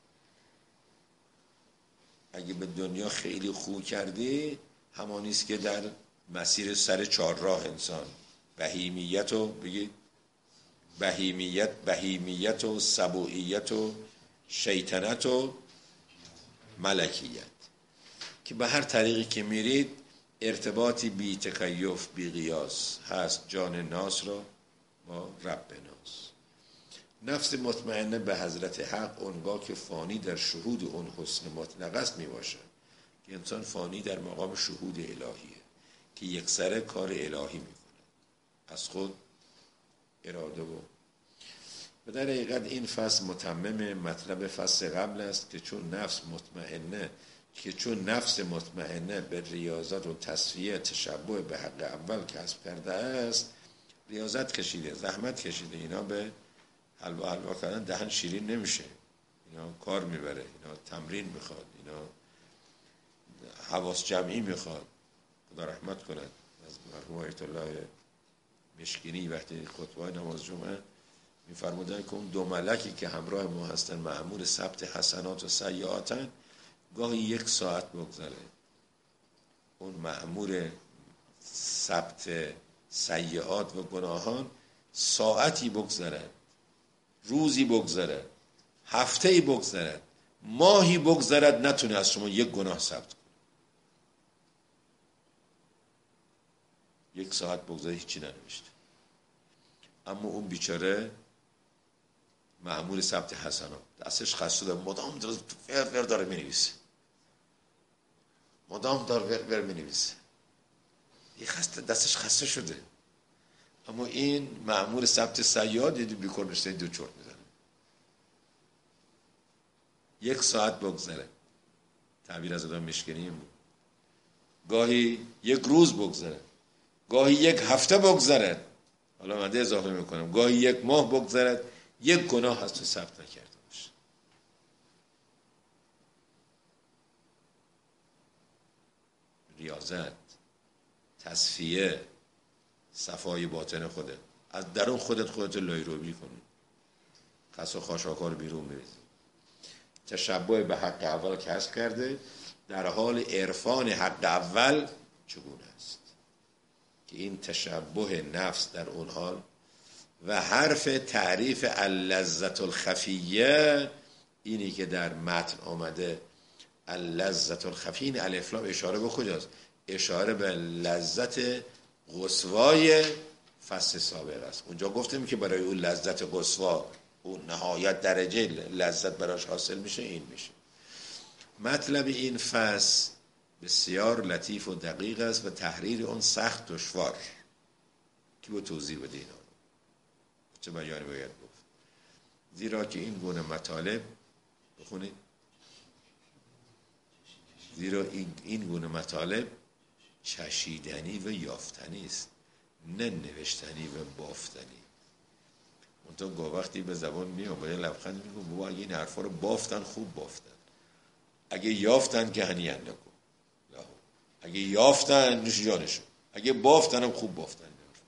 اگه به دنیا خیلی خو کردی همانیست که در مسیر سر چهار راه انسان بهیمیت و بگید بهیمیت بهیمیت و سبوعیت و شیطنت و ملکیت، که به هر طریقی که میرید ارتباطی بی تکیف بی قیاس هست جان ناس را با رب ناس. نفس مطمئنه به حضرت حق اونگاه که فانی در شهود اون حسن مطلق است می باشد، که انسان فانی در مقام شهود الهیه که یک سره کار الهی می کنه از خود اراده. و به در حقیقت این فصل متمم مطلب فصل قبل است، که چون نفس مطمئنه که چون نفس مطمئنه به ریاضت و تصفیه تشبه به حق اول کسب کرده است، ریاضت کشیده، زحمت کشیده، اینا به حلوا حلوا کردن دهن شیرین نمیشه، اینا کار میبره، اینا تمرین میخواد، اینا حواس جمعی میخواد. خدا رحمت کند از مرحوم آیت الله مشکینی وقتی خطبه نماز جمعه میفرمودن که اون دو ملکی که همراه ما هستن مأمور ثبت حسنات و سیئاتن، گاهی یک ساعت بگذره اون مأمور ثبت سیئات و گناهان ساعتی بگذرد، روزی بگذرد، هفته‌ای بگذرد، ماهی بگذرد، نتونه از شما یک گناه ثبت کنه. یک ساعت بگذره هیچی ننوشته. اما اون بیچاره مأمور ثبت حسنات دستش خسته داره، مدام داره ور ور داره می‌نویسه، مدام داره ور ور می‌نویسه، یه خسته دستش خسته شده. اما این مأمور ثبت سیئات دیدی بیکرنشته دو چرت میزنه. یک ساعت بگذره، تعبیر از آدم مشکنی بود، گاهی یک روز بگذره، گاهی یک هفته بگذره، حالا من ده اضافه میکنم گاهی یک ماه بگذرد، یک گناه از تو ثبت نکرده باشه. ریاضت، تصفیه، صفای باطن خوده، از درون خودت خودت لایروبی کنی، خس و خاشاک‌ها رو بیرون بریزی. تشبه به حق اول کسب کرده، در حال عرفان حق اول چگونه است که این تشبه نفس در اون حال و حرف تعریف اللذت الخفیه، اینی که در متن آمده اللذت الخفیه، این الف لام اشاره به کجاست؟ اشاره به لذت قصوای فصل سابق است. اونجا گفتیم که برای اون لذت قصوا، اون نهایت درجه لذت براش حاصل میشه، این میشه. مطلب این فصل بسیار لطیف و دقیق است و تحریر اون سخت دشوار که با توضیح بده اینا چه بیانی باید گفت، زیرا که این گونه مطالب بخونید، زیرا این, این گونه مطالب چشیدنی و یافتنی است، نه نوشتنی و بافتنی. منطقه گاه وقتی به زبان میام با یه لبخند میگم بابا اگه این حرفا رو بافتن خوب بافتن، اگه یافتن که هنیان نکن، اگه یافتن نوش جانشون، اگه بافتن هم خوب بافتن.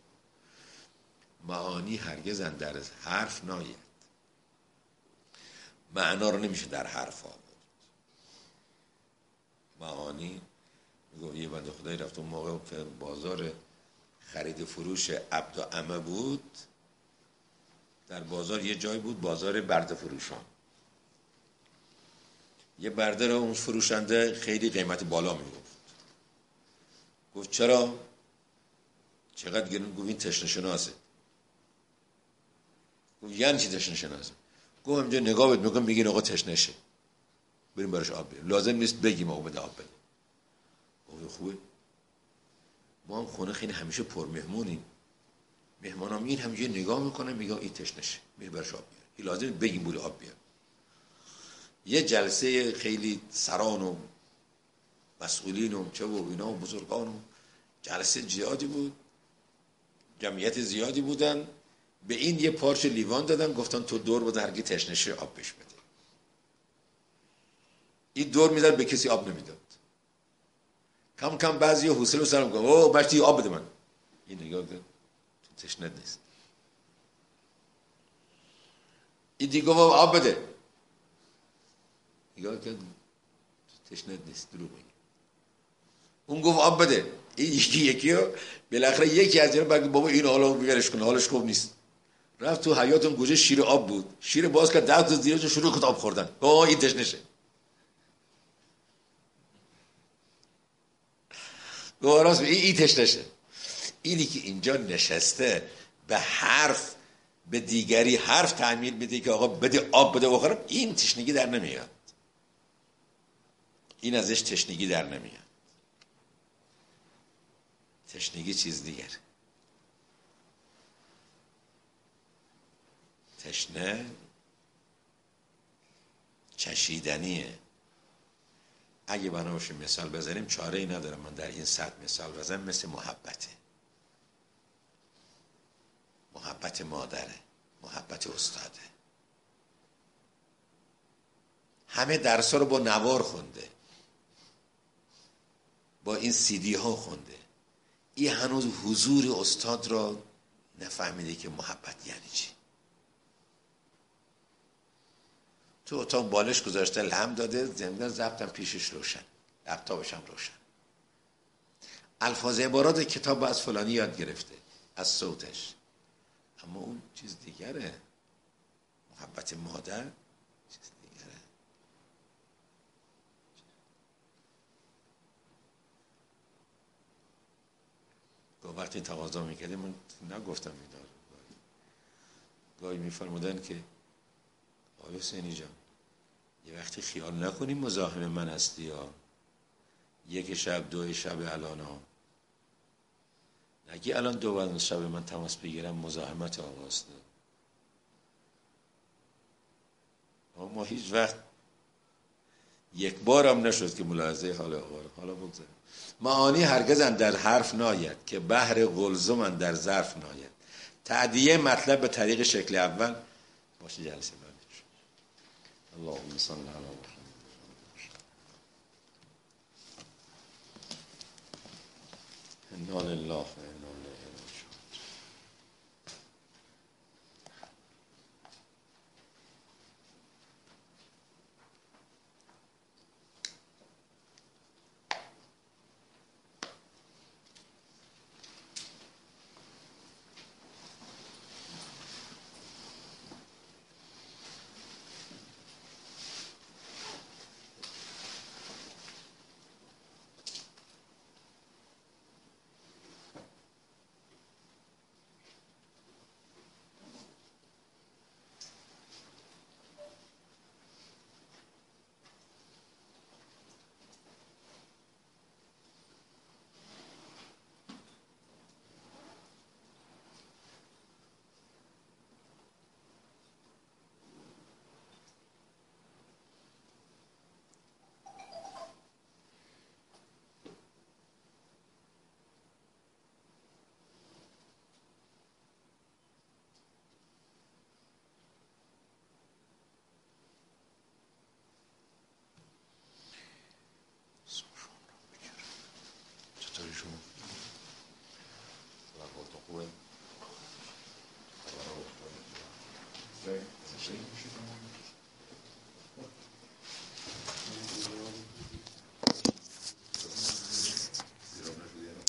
معانی هرگز در حرف ناید، معنا رو نمیشه در حرف آورد. معانی میگم یه بنده خدایی رفت اون موقع بازار خرید فروش عبد و عمه بود، در بازار یه جای بود بازار برده فروشان، یه برده رو اون فروشنده خیلی قیمت بالا میگفت. گفت چرا؟ چقدر گرون؟ گفت این تشنه شناسه. گفت یعنی چی تشنه شناسه؟ گفت همینجا نگاه بهت میکنم میگین آقا تشنه شه، بریم براش آب بیاریم، لازم نیست بگیم آقا بده آب بده. گفت خوبه، ما هم خونه خیلی همیشه پر مهمونیم، مهمانام این همینجا نگاه میکنه میگه این تشنه شه، میره براش آب بیار، این لازم بگیم بوده آب بیار. یه جلسه خیلی سران و مسئولین و چه و اینا و بزرگان و جلسه زیادی بود، جمعیت زیادی بودن، به این یه پارچه لیوان دادن، گفتن تو دور بده هرگی تشنه شه آب بهش بده. این دور میداد به کسی آب نمیداد. کم کم بعضی حوصله و سرم گفت اوه بچه‌ی آب بده من. این نگاه کرد تو تشنه نیست. این دیگه گفت آب بده. نگاه کرد تو تشنه نیست، دروغ میگه. اون گفت آب بده. این یکی یکی رو بالاخره یکی از اینا بگه بابا این حالا بیارش کنه، حالش خوب نیست. رفت تو حیاطم گوشه شیر آب بود، شیر باز کرد ده تا زیرش شروع کرد آب خوردن. آه این تشنه شه. گفت راست این این تشنه شه. اینی که اینجا نشسته به حرف به دیگری حرف تعمیل میده که آقا بده آب بده بخورم، این تشنگی در نمیاد. این ازش تشنگی در نمیاد. تشنگی چیز دیگر. تشنه چشیدنیه. اگه بنابراین مثال بزنیم چاره ای ندارم من در این سطح مثال بزنم، مثل محبته، محبت مادره، محبت استاده. همه درسا رو با نوار خونده، با این سیدی ها خونده، این هنوز حضور استاد را نفهمیده که محبت یعنی چی. تو اتاق بالش گذاشته، لم داده، زمین ضبطم پیشش روشن، لپتاپش هم روشن، الفاظ عبارات کتاب از فلانی یاد گرفته، از صوتش، اما اون چیز دیگره. محبت مادر چیز دیگره. گاه وقتی تقاضا میکردیم، من نگفتم میدار، گاهی میفرمودن که آقای حسینی جان یه وقتی خیال نکنیم مزاحم من هستی ها، یک شب دو شب الان ها، نگی الان دو بعد شب من تماس بگیرم مزاحمت آقاسته. ما هیچ وقت یک بار هم نشد که ملاحظه حال آقا رو. حالا بگذارم معانی هرگز در حرف ناید که بحر قلزم در ظرف ناید. تعدیه مطلب به طریق شکل اول باشه جلسه بعد. اللهم صل علی محمد. انا لله و انا الیه راجعون. چطوری شما؟ وقت خوبه؟